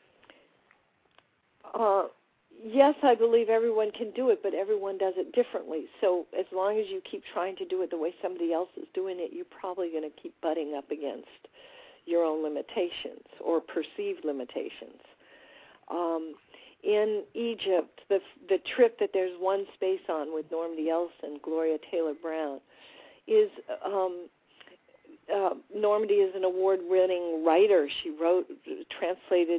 Yes, I believe everyone can do it, but everyone does it differently. So as long as you keep trying to do it the way somebody else is doing it, you're probably going to keep butting up against your own limitations or perceived limitations. In Egypt, the trip that there's one space on with Normandy Ellison, Gloria Taylor Brown, is Normandy is an award-winning writer. She translated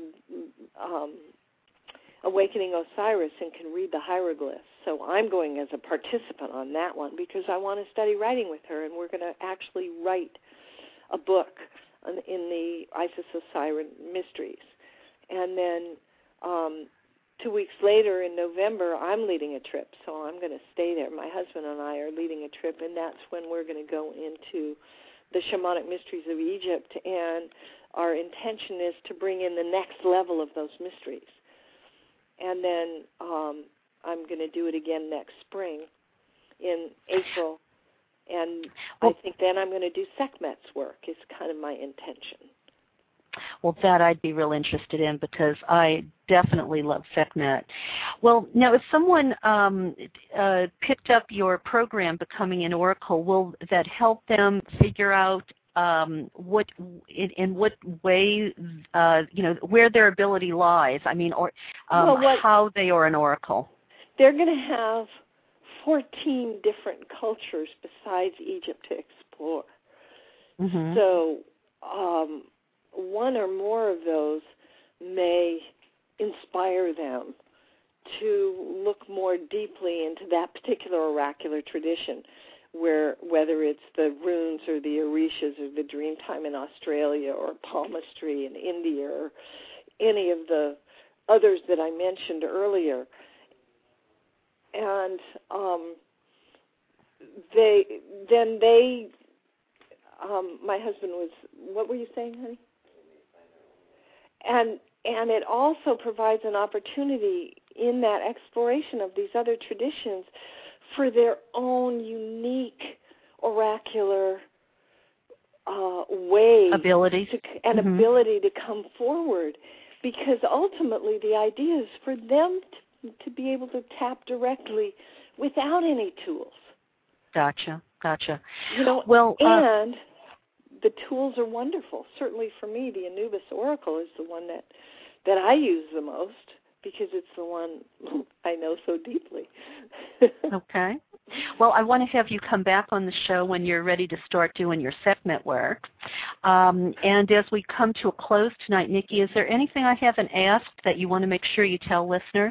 Awakening Osiris, and can read the hieroglyphs. So I'm going as a participant on that one because I want to study writing with her, and we're going to actually write a book in the Isis-Osiris Mysteries. And then 2 weeks later in November, I'm leading a trip, so I'm going to stay there. My husband and I are leading a trip, and that's when we're going to go into the Shamanic Mysteries of Egypt, and our intention is to bring in the next level of those mysteries. And then I'm going to do it again next spring in April, and I think then I'm going to do Sekhmet's work is kind of my intention. Well, that I'd be real interested in because I definitely love Sekhmet. Well, now if someone picked up your program, Becoming an Oracle, will that help them figure out in what way, where their ability lies? I mean, or how they are an oracle. They're going to have 14 different cultures besides Egypt to explore. Mm-hmm. So one or more of those may inspire them to look more deeply into that particular oracular tradition, whether it's the runes or the orishas or the Dreamtime in Australia or palmistry in India or any of the others that I mentioned earlier. And my husband was, what were you saying, honey? And it also provides an opportunity in that exploration of these other traditions for their own unique oracular way ability to come forward, because ultimately the idea is for them to be able to tap directly without any tools. Gotcha. And the tools are wonderful. Certainly for me, the Anubis Oracle is the one that I use the most because it's the one I know so deeply. Okay. Well, I want to have you come back on the show when you're ready to start doing your Sekhmet work. And as we come to a close tonight, Nikki, is there anything I haven't asked that you want to make sure you tell listeners?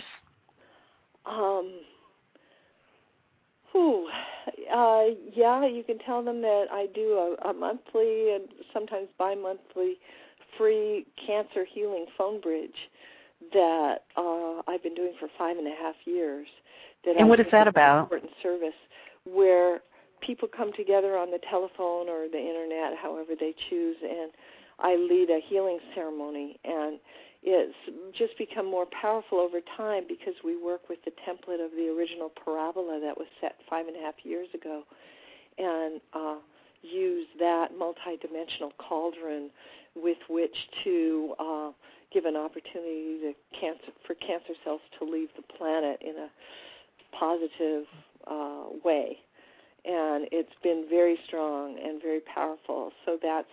Yeah, you can tell them that I do a monthly and sometimes bi-monthly free cancer healing phone bridge that I've been doing for 5.5 years. And what is that about? Important service where people come together on the telephone or the internet, however they choose, and I lead a healing ceremony. And it's just become more powerful over time because we work with the template of the original parabola that was set 5.5 years ago, and use that multidimensional cauldron with which to give an opportunity for cancer cells to leave the planet in a positive way. And it's been very strong and very powerful. So that's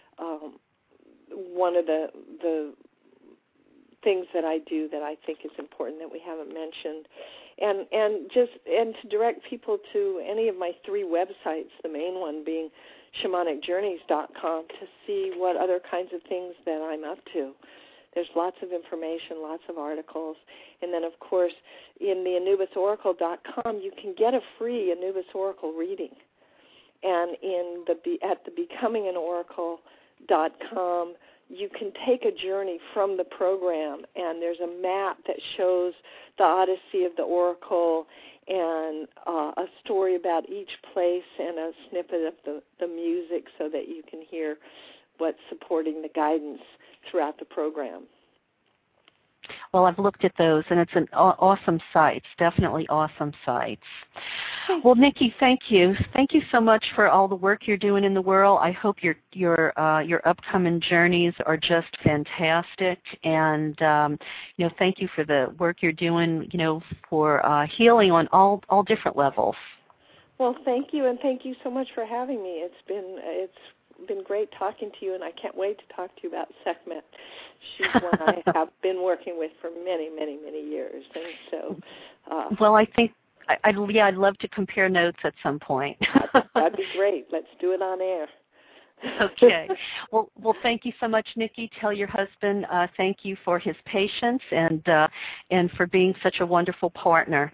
one of the things that I do that I think is important that we haven't mentioned. And to direct people to any of my 3 websites, the main one being shamanicjourneys.com, to see what other kinds of things that I'm up to. There's lots of information, lots of articles. And then, of course, in the AnubisOracle.com, you can get a free Anubis Oracle reading. And at the BecomingAnOracle.com, you can take a journey from the program, and there's a map that shows the Odyssey of the Oracle and a story about each place and a snippet of the music so that you can hear what's supporting the guidance throughout the program. Well, I've looked at those, and it's an awesome site, definitely awesome sites. Well, Nikki, thank you. Thank you so much for all the work you're doing in the world. I hope your upcoming journeys are just fantastic, and thank you for the work you're doing, for healing on all different levels. Well, thank you, and thank you so much for having me. It's been great talking to you, and I can't wait to talk to you about Sekhmet. She's one I have been working with for many, many, many years, and so. Well, I think I'd love to compare notes at some point. That'd be great. Let's do it on air. Okay. Well, thank you so much, Nikki. Tell your husband thank you for his patience and for being such a wonderful partner.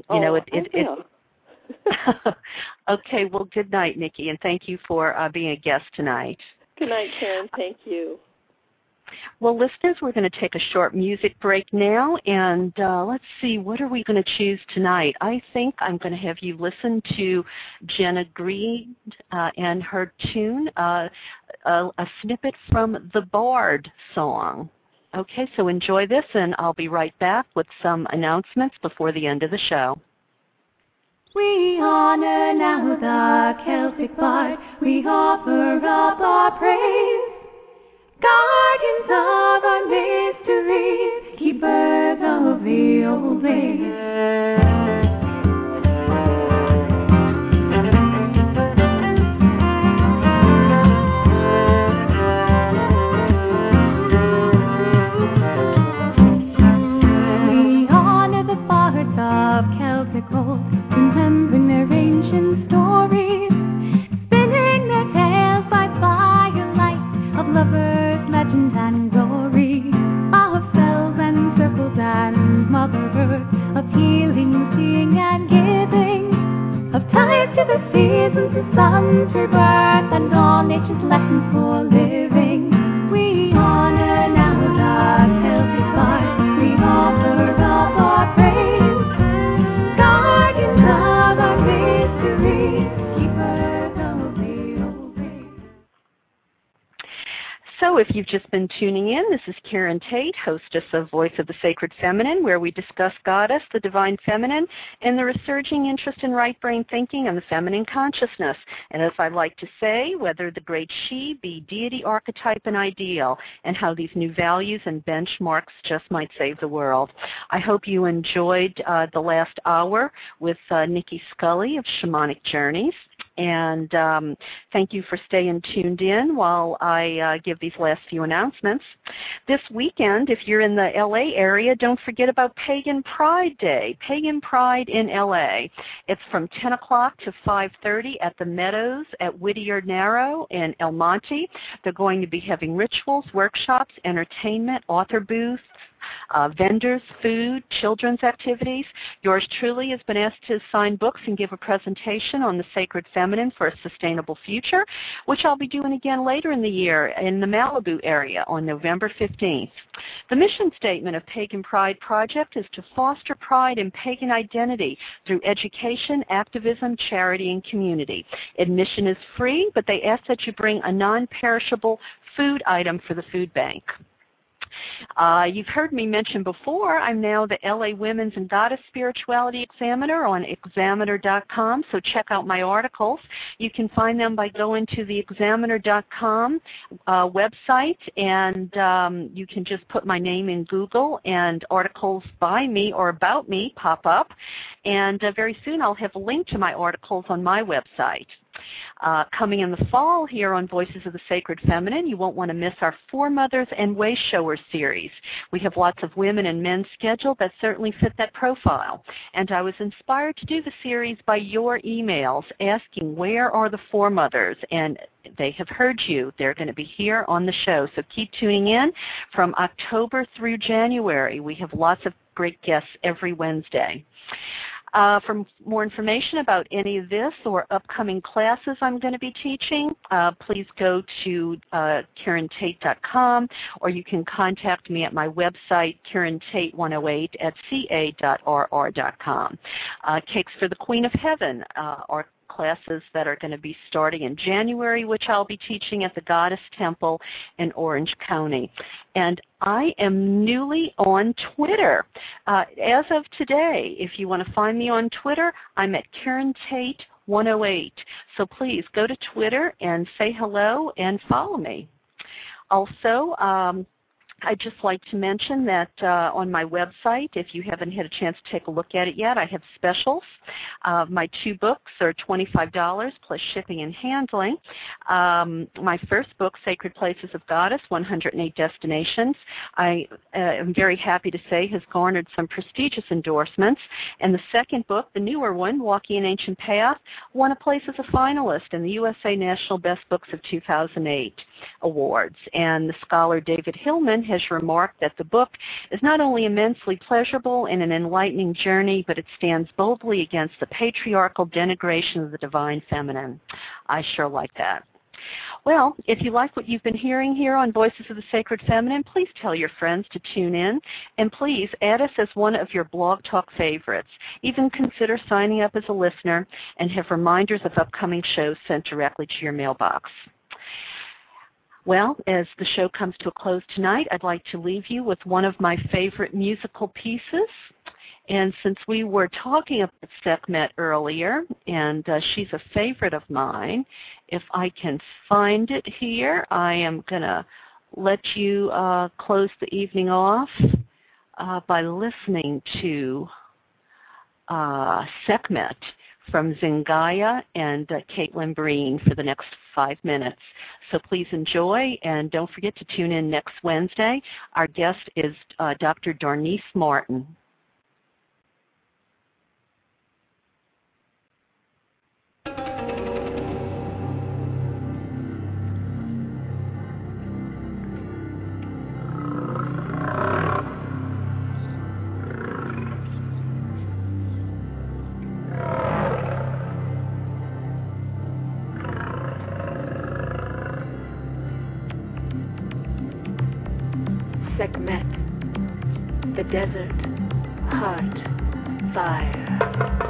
Okay, well, good night, Nikki, and thank you for being a guest tonight. Good night, Karen. Thank you. Well, listeners, we're going to take a short music break now, and let's see, what are we going to choose tonight? I think I'm going to have you listen to Jenna Green and her tune, a snippet from the Bard song. Okay, so enjoy this, and I'll be right back with some announcements before the end of the show. We honor now the Celtic bard, we offer up our praise. Guardian of our mysteries, keepers of the old ways. Of Celtic old, remembering their ancient stories, spinning their tales by firelight of lovers, legend and glory, of spells and circles and Mother Earth, of healing, seeing and giving, of ties to the seasons, the sun's rebirth, and all nature's lessons for living. We honor now the Celtic bard, we offer up our praise. So if you've just been tuning in, this is Karen Tate, hostess of Voice of the Sacred Feminine, where we discuss Goddess, the Divine Feminine, and the resurging interest in right brain thinking and the feminine consciousness. And as I like to say, whether the great she be deity, archetype, and ideal, and how these new values and benchmarks just might save the world. I hope you enjoyed the last hour with Nikki Scully of Shamanic Journeys. And thank you for staying tuned in while I give these last few announcements. This weekend, if you're in the LA area, don't forget about Pagan Pride Day, Pagan Pride in LA. It's from 10 o'clock to 5:30 at the Meadows at Whittier Narrow in El Monte. They're going to be having rituals, workshops, entertainment, author booths, vendors, food, children's activities. Yours truly has been asked to sign books and give a presentation on the sacred feminine for a sustainable future, which I'll be doing again later in the year in the Malibu area on November 15th. The mission statement of Pagan Pride Project is to foster pride in pagan identity through education, activism, charity, and community. Admission is free, but they ask that you bring a non-perishable food item for the food bank. You've heard me mention before, I'm now the LA Women's and Goddess Spirituality Examiner on Examiner.com, so check out my articles. You can find them by going to the Examiner.com website, and you can just put my name in Google, and articles by me or about me pop up, and very soon I'll have a link to my articles on my website. Coming in the fall here on Voices of the Sacred Feminine, you won't want to miss our Foremothers and Way Showers series. We have lots of women and men scheduled that certainly fit that profile. And I was inspired to do the series by your emails asking, where are the Foremothers? And they have heard you. They're going to be here on the show. So keep tuning in from October through January. We have lots of great guests every Wednesday. For more information about any of this or upcoming classes I'm going to be teaching, please go to KarenTate.com, or you can contact me at my website, KarenTate108 at ca.rr.com. Cakes for the Queen of Heaven are classes that are going to be starting in January, which I'll be teaching at the Goddess Temple in Orange County. And I am newly on Twitter. As of today, if you want to find me on Twitter, I'm at KarenTate108. So please go to Twitter and say hello and follow me. Also, I'd just like to mention that on my website, if you haven't had a chance to take a look at it yet, I have specials. My 2 books are $25 plus shipping and handling. My first book, Sacred Places of Goddess, 108 Destinations, I am very happy to say has garnered some prestigious endorsements. And the second book, the newer one, Walking an Ancient Path, won a place as a finalist in the USA National Best Books of 2008 awards. And the scholar David Hillman has remarked that the book is not only immensely pleasurable and an enlightening journey, but it stands boldly against the patriarchal denigration of the divine feminine. I sure like that. Well, if you like what you've been hearing here on Voices of the Sacred Feminine, please tell your friends to tune in, and please add us as one of your Blog Talk favorites. Even consider signing up as a listener and have reminders of upcoming shows sent directly to your mailbox. Well, as the show comes to a close tonight, I'd like to leave you with one of my favorite musical pieces. And since we were talking about Sekhmet earlier, and she's a favorite of mine, if I can find it here, I am going to let you close the evening off by listening to Sekhmet from Zingaya and Caitlin Breen for the next 5 minutes. So please enjoy, and don't forget to tune in next Wednesday. Our guest is Dr. Darnice Martin. Sekhmet, the desert, heart, fire.